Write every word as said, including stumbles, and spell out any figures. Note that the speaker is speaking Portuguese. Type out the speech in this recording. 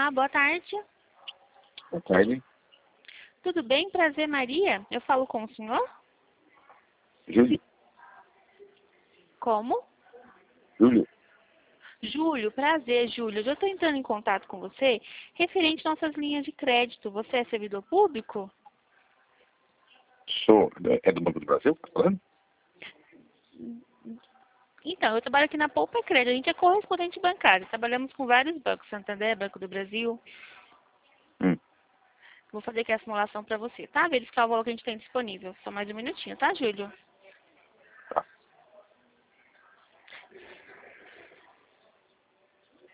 Olá, boa tarde. Boa tarde. Tudo bem? Prazer, Maria. Eu falo com o senhor? Júlio. Como? Júlio. Júlio, prazer, Júlio. Eu estou entrando em contato com você referente às nossas linhas de crédito. Você é servidor público? Sou. É do Banco do Brasil? Tá falando? Então, eu trabalho aqui na Poupa Crédito. A gente é correspondente bancário. Trabalhamos com vários bancos. Santander, Banco do Brasil. Hum. Vou fazer aqui a simulação para você, tá? Verificar o valor que a gente tem disponível. Só mais um minutinho, tá, Júlio?